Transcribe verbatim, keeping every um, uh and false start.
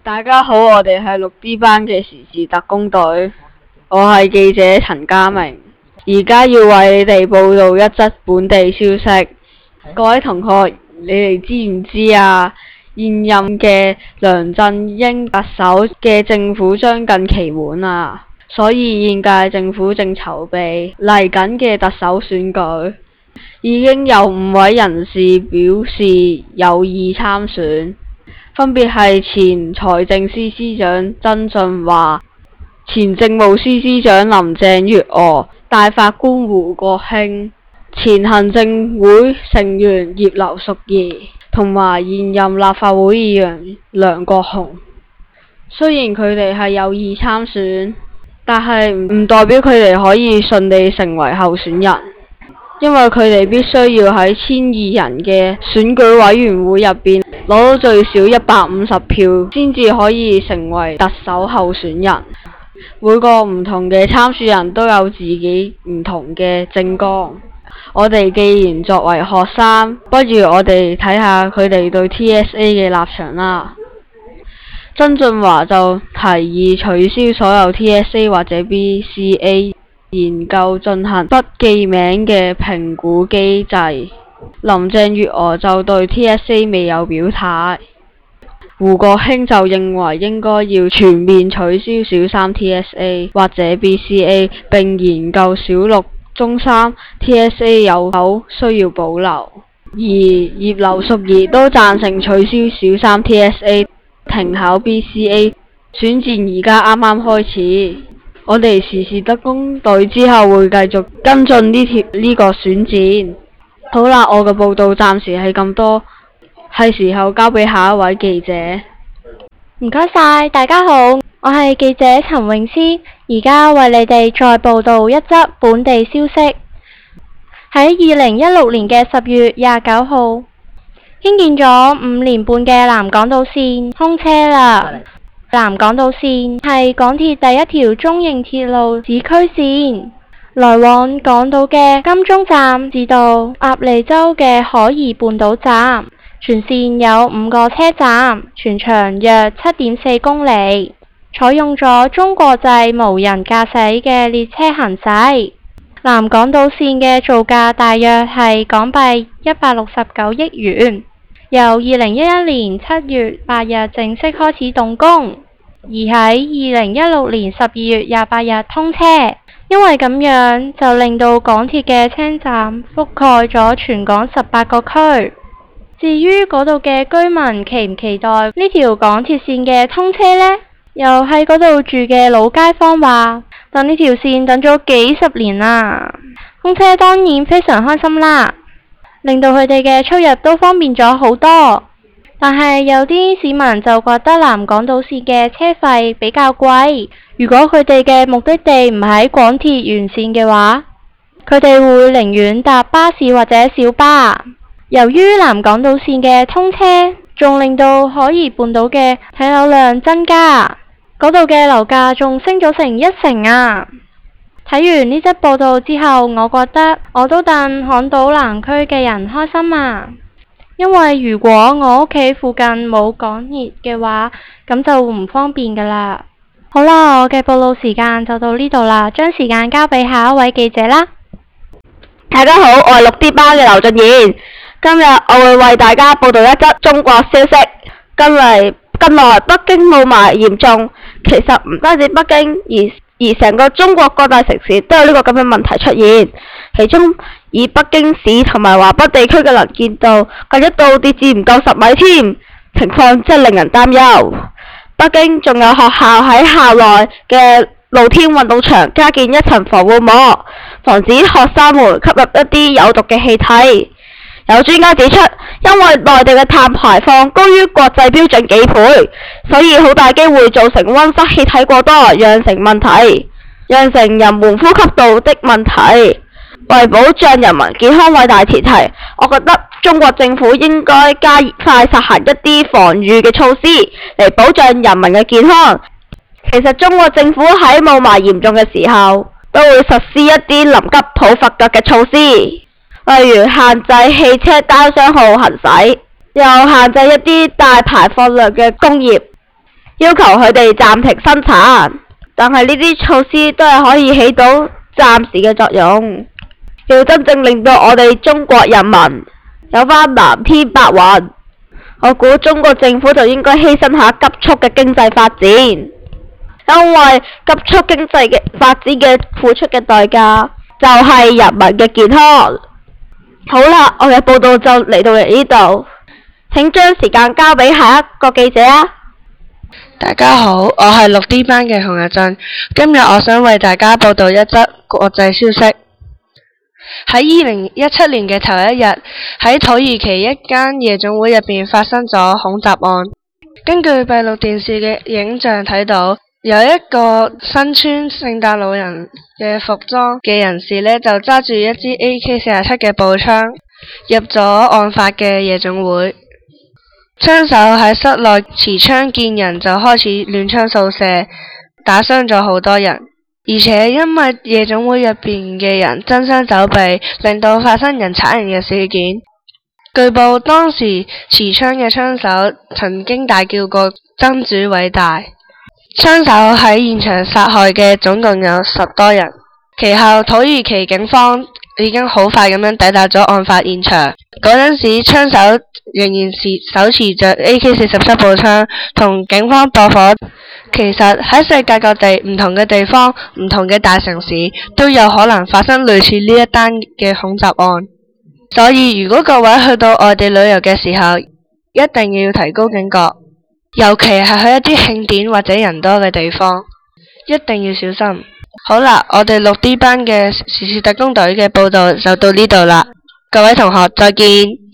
大家好，我哋係六 D 班嘅時事特工隊，我係記者陳家明，而家要為你哋報道一則本地消息。各位同學，你哋知唔知啊？現任嘅梁振英特首嘅政府將近期滿啊，所以現屆政府正籌備嚟緊嘅特首選舉，已經有五位人士表示有意參選。分別係前財政司司長曾俊華、前政務司司長林鄭月娥、大法官胡國興、前行政會成員葉劉淑儀同埋現任立法會議員梁國雄。雖然佢哋係有意參選，但係唔代表佢哋可以順利成為候選人，因為佢哋必須要喺千二人嘅選舉委員會入邊攞到最少一百五十票，先至可以成為特首候選人。每個唔同嘅參選人都有自己唔同嘅政綱。我哋既然作為學生，不如我哋睇下佢哋對 T S A 嘅立場啦。曾俊華就提議取消所有 T S A 或者 B C A，研究進行不記名嘅評估機制。林鄭月娥就對 T S A 未有表態。胡國興就認為應該要全面取消小三 T S A 或者 B C A， 並研究小六、中三 T S A 有否需要保留。而葉劉淑儀都贊成取消小三 T S A， 停考 B C A。選戰而家啱啱開始。我哋時事特工隊之後會繼續跟進呢條呢個選戰。好啦，我嘅報道暫時係咁多，係時候交俾下一位記者。 唔該晒，大家好，我係記者陳詠詩，而家為你哋再報道一則本地消息。喺二零一六年嘅十月廿九號，興建咗五年半嘅南港島綫通車啦。南港島綫係港鐵第一條中型鐵路市區綫，來往港島嘅金鐘站至到鴨脷洲嘅海怡半島站，全綫有五個車站，全長約七點四公里，採用咗中國製無人駕駛嘅列車行駛。南港島綫嘅造價大約係港幣一百六十九億元。由二零一一年七月八日正式開始動工，而喺二零一六年十二月廿八日通車。因為咁樣就令到港鐵嘅車站覆蓋咗全港十八個區。至於嗰度嘅居民期唔期待呢條港鐵綫嘅通車呢？又喺嗰度住嘅老街坊話，等呢條綫等咗幾十年啦，通車當然非常開心啦，令到佢哋嘅出入都方便咗好多。但係有啲市民就覺得南港島綫嘅車費比較貴，如果佢哋嘅目的地唔喺港鐵沿綫嘅話，佢哋會寧願搭巴士或者小巴。由於南港島綫嘅通車，仲令到海怡半島嘅睇樓量增加，嗰度嘅樓價仲升咗成一成啊！睇完呢則報道之後，我覺得我都戥港島南區嘅人開心啊！因為如果我屋企附近冇港鐵嘅話，咁就唔方便噶啦。好啦，我嘅報道時間就到呢度啦，將時間交俾下一位記者啦。 大家好，我係六 D 班嘅劉俊賢，今日我會為大家報道一則中國消息。近嚟近來北京霧霾嚴重，其實唔單止北京，而而成個中國各大城市都有呢個咁嘅問題出現。其中以北京市同埋華北地區嘅能見度近一度跌至唔夠十米添，情況真係令人擔憂。北京仲有學校喺校內嘅露天運動場加建一層防護膜，防止學生們吸入一啲有毒嘅氣體。有專家指出，因為內地嘅碳排放高於國際標準幾倍，所以好大機會造成溫室氣體過多，釀成問題，釀成人們呼吸道的問題。為保障人民健康偉大前提，我覺得中國政府應該加快實行一啲防禦嘅措施嚟保障人民嘅健康。其實中國政府喺霧霾嚴重嘅時候，都會實施一啲臨急抱佛腳嘅措施，例如限制汽車單雙號行駛，又限制一啲大排放量嘅工業。 要求佢哋暫停生產。但係呢啲措施都係可以起到暫時嘅作用，要真正令到我哋中國人民有返藍天白雲，我估中國政府就應該犧牲下急速嘅經濟發展，因為急速經濟嘅發展嘅付出嘅代價就係人民嘅健康。好啦，我嘅報道就嚟到嚟呢度，請將時間交俾下一個記者啊。 大家好，我係六 D 班嘅洪日俊，今日我想為大家報道一則國際消息。喺二零一七年嘅頭一日，喺土耳其一間夜總會入邊發生咗恐襲案。根據閉路電視嘅影像睇到，有一個身穿聖誕老人嘅服裝嘅人士呢，就揸住一支 A K 四十七嘅步槍入咗案發嘅夜總會。槍手喺室內持槍見人就開始亂槍掃射，打傷咗好多人，而且因為夜總會入邊嘅人爭相走避，令到發生人踩人嘅事件。據報當時持槍嘅槍手曾經大叫過真主偉大。槍手喺現場殺害嘅總共有十多人。其後土耳其警方已經好快咁樣抵達咗案發現場，嗰陣時槍手仍然是手持着 A K 四十七步槍同警方駁火。其實喺世界各地唔同嘅地方、唔同嘅大城市都有可能發生類似呢一單嘅恐襲案，所以如果各位去到外地旅遊嘅時候，一定要提高警覺，尤其係去一啲慶典或者人多嘅地方，一定要小心。好啦，我哋六 D 班嘅時事特工隊嘅報道就到呢度啦，各位同學再見。